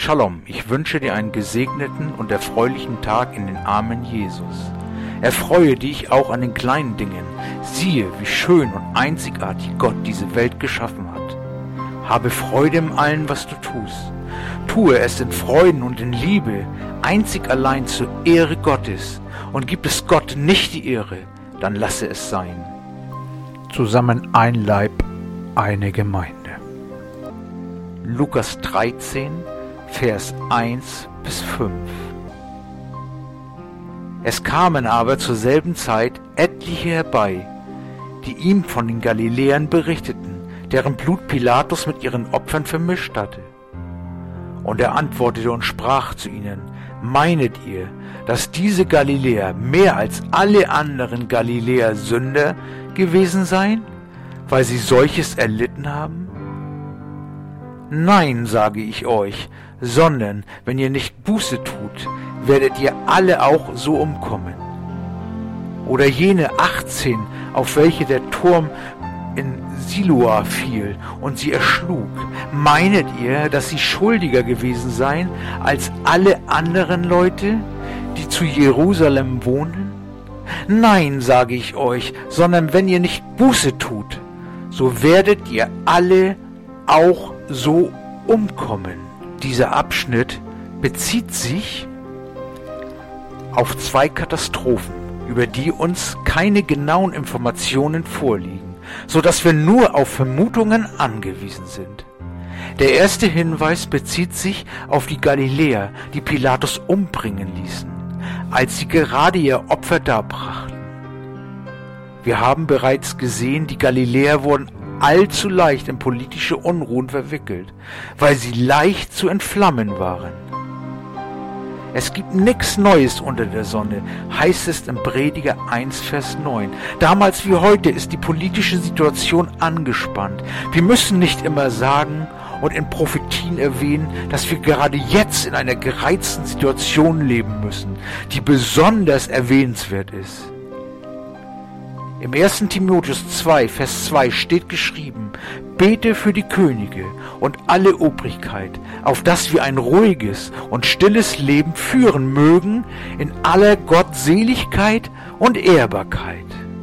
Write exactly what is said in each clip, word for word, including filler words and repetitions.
Shalom, ich wünsche dir einen gesegneten und erfreulichen Tag in den Armen Jesus. Erfreue dich auch an den kleinen Dingen. Siehe, wie schön und einzigartig Gott diese Welt geschaffen hat. Habe Freude in allem, was du tust. Tue es in Freuden und in Liebe, einzig allein zur Ehre Gottes. Und gibt es Gott nicht die Ehre, dann lasse es sein. Zusammen ein Leib, eine Gemeinde. Lukas dreizehn, Vers eins bis fünf. Es kamen aber zur selben Zeit etliche herbei, die ihm von den Galiläern berichteten, deren Blut Pilatus mit ihren Opfern vermischt hatte. Und er antwortete und sprach zu ihnen: Meinet ihr, dass diese Galiläer mehr als alle anderen Galiläer Sünder gewesen seien, weil sie solches erlitten haben? Nein, sage ich euch, sondern wenn ihr nicht Buße tut, werdet ihr alle auch so umkommen. Oder jene achtzehn, auf welche der Turm in Siloa fiel und sie erschlug, meinet ihr, dass sie schuldiger gewesen seien als alle anderen Leute, die zu Jerusalem wohnen? Nein, sage ich euch, sondern wenn ihr nicht Buße tut, so werdet ihr alle auch so umkommen. Dieser Abschnitt bezieht sich auf zwei Katastrophen, über die uns keine genauen Informationen vorliegen, so dass wir nur auf Vermutungen angewiesen sind. Der erste Hinweis bezieht sich auf die Galiläer, die Pilatus umbringen ließen, als sie gerade ihr Opfer darbrachten. Wir haben bereits gesehen, die Galiläer wurden allzu leicht in politische Unruhen verwickelt, weil sie leicht zu entflammen waren. Es gibt nichts Neues unter der Sonne, heißt es im Prediger eins, Vers neun. Damals wie heute ist die politische Situation angespannt. Wir müssen nicht immer sagen und in Prophetien erwähnen, dass wir gerade jetzt in einer gereizten Situation leben müssen, die besonders erwähnenswert ist. Im ersten Timotheus zwei, Vers zwei steht geschrieben: Bete für die Könige und alle Obrigkeit, auf dass wir ein ruhiges und stilles Leben führen mögen, in aller Gottseligkeit und Ehrbarkeit.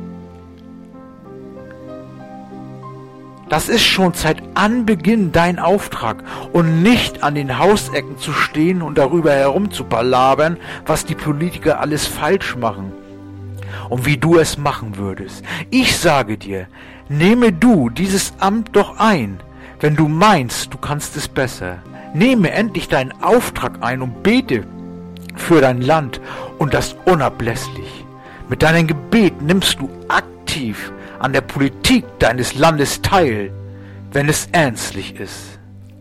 Das ist schon seit Anbeginn dein Auftrag und nicht an den Hausecken zu stehen und darüber herumzupalabern, was die Politiker alles falsch machen und wie du es machen würdest. Ich sage dir, nehme du dieses Amt doch ein, wenn du meinst, du kannst es besser. Nehme endlich deinen Auftrag ein und bete für dein Land und das unablässig. Mit deinem Gebet nimmst du aktiv an der Politik deines Landes teil, wenn es ernstlich ist.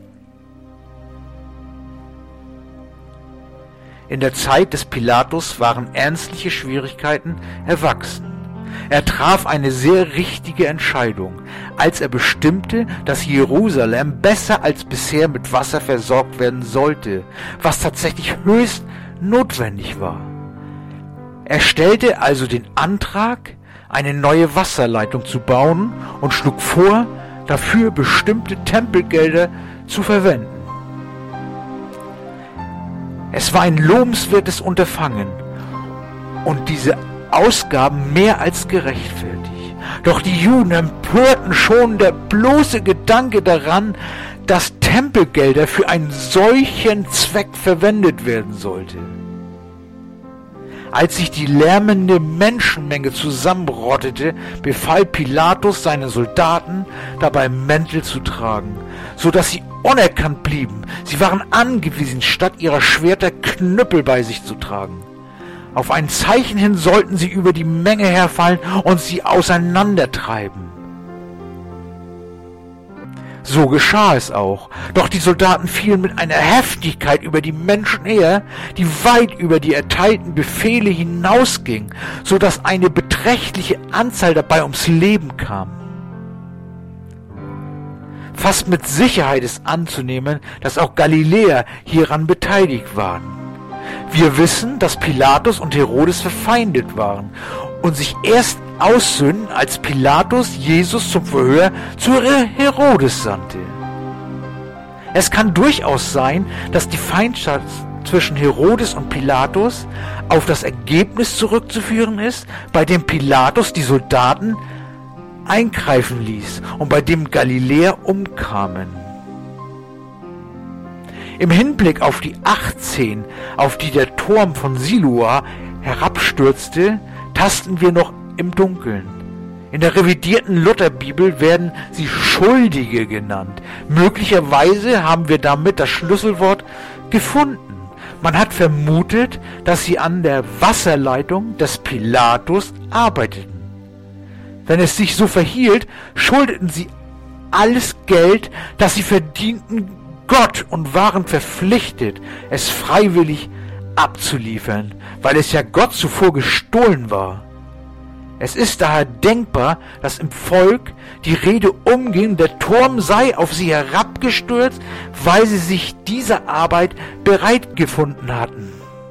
In der Zeit des Pilatus waren ernstliche Schwierigkeiten erwachsen. Er traf eine sehr richtige Entscheidung, als er bestimmte, dass Jerusalem besser als bisher mit Wasser versorgt werden sollte, was tatsächlich höchst notwendig war. Er stellte also den Antrag, eine neue Wasserleitung zu bauen und schlug vor, dafür bestimmte Tempelgelder zu verwenden. Es war ein lobenswertes Unterfangen und diese Ausgaben mehr als gerechtfertigt. Doch die Juden empörten schon der bloße Gedanke daran, dass Tempelgelder für einen solchen Zweck verwendet werden sollte. Als sich die lärmende Menschenmenge zusammenrottete, befahl Pilatus seinen Soldaten, dabei Mäntel zu tragen, so dass sie unerkannt blieben. Sie waren angewiesen, statt ihrer Schwerter Knüppel bei sich zu tragen. Auf ein Zeichen hin sollten sie über die Menge herfallen und sie auseinandertreiben. So geschah es auch, doch die Soldaten fielen mit einer Heftigkeit über die Menschen her, die weit über die erteilten Befehle hinausging, so dass eine beträchtliche Anzahl dabei ums Leben kam. Fast mit Sicherheit ist anzunehmen, dass auch Galiläer hieran beteiligt waren. Wir wissen, dass Pilatus und Herodes verfeindet waren und sich erst aussöhnen, als Pilatus Jesus zum Verhör zu Herodes sandte. Es kann durchaus sein, dass die Feindschaft zwischen Herodes und Pilatus auf das Ergebnis zurückzuführen ist, bei dem Pilatus die Soldaten eingreifen ließ und bei dem Galiläer umkamen. Im Hinblick auf die achtzehn, auf die der Turm von Siloa herabstürzte, tasten wir noch im Dunkeln. In der revidierten Lutherbibel werden sie Schuldige genannt. Möglicherweise haben wir damit das Schlüsselwort gefunden. Man hat vermutet, dass sie an der Wasserleitung des Pilatus arbeiteten. Wenn es sich so verhielt, schuldeten sie alles Geld, das sie verdienten, Gott und waren verpflichtet, es freiwillig abzuliefern, weil es ja Gott zuvor gestohlen war. Es ist daher denkbar, dass im Volk die Rede umging, der Turm sei auf sie herabgestürzt, weil sie sich dieser Arbeit bereit gefunden hatten.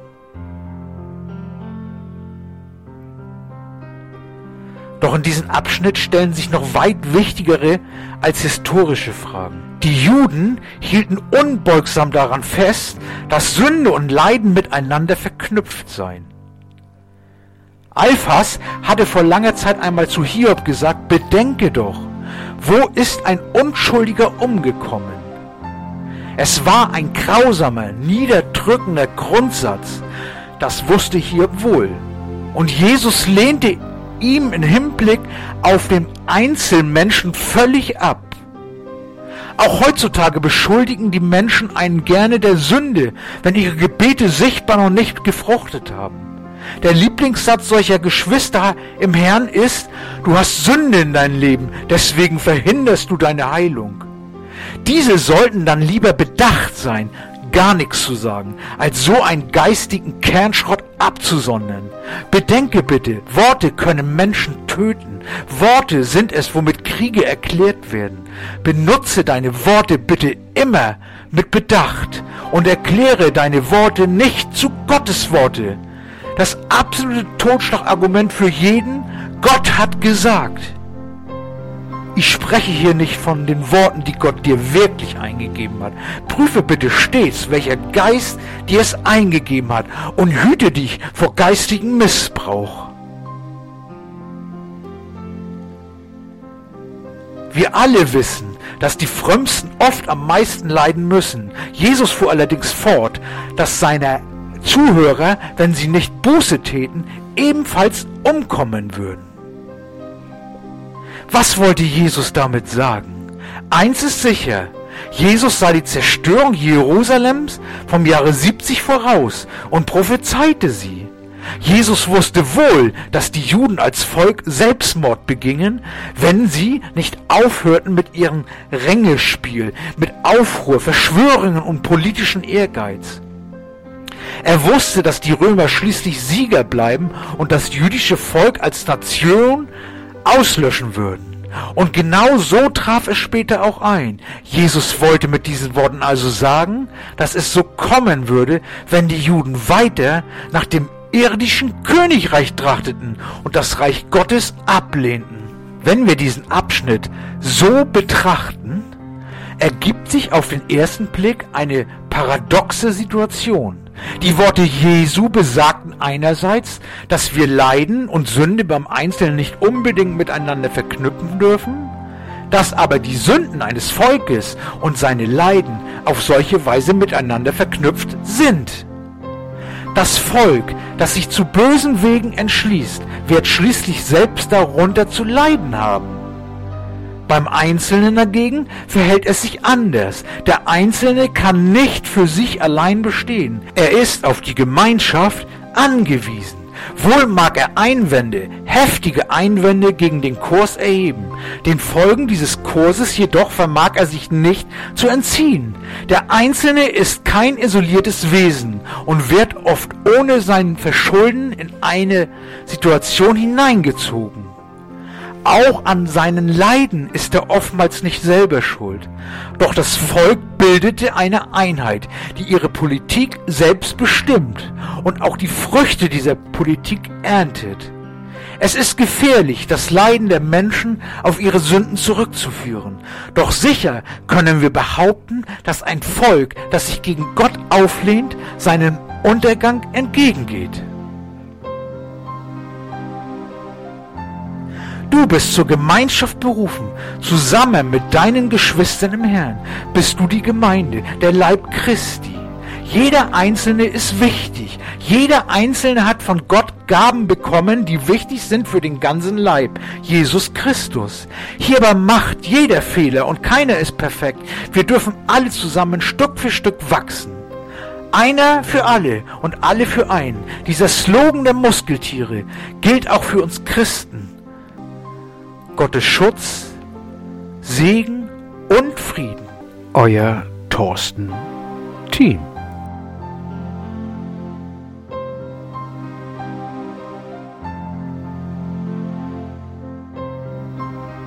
Doch in diesem Abschnitt stellen sich noch weit wichtigere als historische Fragen. Die Juden hielten unbeugsam daran fest, dass Sünde und Leiden miteinander verknüpft seien. Eliphas hatte vor langer Zeit einmal zu Hiob gesagt, bedenke doch, wo ist ein Unschuldiger umgekommen? Es war ein grausamer, niederdrückender Grundsatz, das wusste Hiob wohl. Und Jesus lehnte ihm im Hinblick auf den Einzelmenschen völlig ab. Auch heutzutage beschuldigen die Menschen einen gerne der Sünde, wenn ihre Gebete sichtbar noch nicht gefruchtet haben. Der Lieblingssatz solcher Geschwister im Herrn ist, du hast Sünde in deinem Leben, deswegen verhinderst du deine Heilung. Diese sollten dann lieber bedacht sein, gar nichts zu sagen, als so einen geistigen Kernschrott abzusondern. Bedenke bitte, Worte können Menschen töten. Worte sind es, womit Kriege erklärt werden. Benutze deine Worte bitte immer mit Bedacht und erkläre deine Worte nicht zu Gottes Worte. Das absolute Totschlagargument für jeden, Gott hat gesagt. Ich spreche hier nicht von den Worten, die Gott dir wirklich eingegeben hat. Prüfe bitte stets, welcher Geist dir es eingegeben hat und hüte dich vor geistigem Missbrauch. Wir alle wissen, dass die Frömmsten oft am meisten leiden müssen. Jesus fuhr allerdings fort, dass seine Zuhörer, wenn sie nicht Buße täten, ebenfalls umkommen würden. Was wollte Jesus damit sagen? Eins ist sicher, Jesus sah die Zerstörung Jerusalems vom Jahre siebzig voraus und prophezeite sie. Jesus wusste wohl, dass die Juden als Volk Selbstmord begingen, wenn sie nicht aufhörten mit ihrem Rängespiel, mit Aufruhr, Verschwörungen und politischen Ehrgeiz. Er wusste, dass die Römer schließlich Sieger bleiben und das jüdische Volk als Nation auslöschen würden. Und genau so traf es später auch ein. Jesus wollte mit diesen Worten also sagen, dass es so kommen würde, wenn die Juden weiter nach dem irdischen Königreich trachteten und das Reich Gottes ablehnten. Wenn wir diesen Abschnitt so betrachten, ergibt sich auf den ersten Blick eine paradoxe Situation. Die Worte Jesu besagten einerseits, dass wir Leiden und Sünde beim Einzelnen nicht unbedingt miteinander verknüpfen dürfen, dass aber die Sünden eines Volkes und seine Leiden auf solche Weise miteinander verknüpft sind. Das Volk, das sich zu bösen Wegen entschließt, wird schließlich selbst darunter zu leiden haben. Beim Einzelnen dagegen verhält es sich anders. Der Einzelne kann nicht für sich allein bestehen. Er ist auf die Gemeinschaft angewiesen. Wohl mag er Einwände, heftige Einwände gegen den Kurs erheben. Den Folgen dieses Kurses jedoch vermag er sich nicht zu entziehen. Der Einzelne ist kein isoliertes Wesen und wird oft ohne sein Verschulden in eine Situation hineingezogen. Auch an seinen Leiden ist er oftmals nicht selber schuld. Doch das Volk bildete eine Einheit, die ihre Politik selbst bestimmt und auch die Früchte dieser Politik erntet. Es ist gefährlich, das Leiden der Menschen auf ihre Sünden zurückzuführen. Doch sicher können wir behaupten, dass ein Volk, das sich gegen Gott auflehnt, seinem Untergang entgegengeht. Du bist zur Gemeinschaft berufen. Zusammen mit deinen Geschwistern im Herrn bist du die Gemeinde, der Leib Christi. Jeder Einzelne ist wichtig. Jeder Einzelne hat von Gott Gaben bekommen, die wichtig sind für den ganzen Leib, Jesus Christus. Hierbei macht jeder Fehler und keiner ist perfekt. Wir dürfen alle zusammen Stück für Stück wachsen. Einer für alle und alle für einen. Dieser Slogan der Muskeltiere gilt auch für uns Christen. Gottes Schutz, Segen und Frieden. Euer Thorsten Thiem.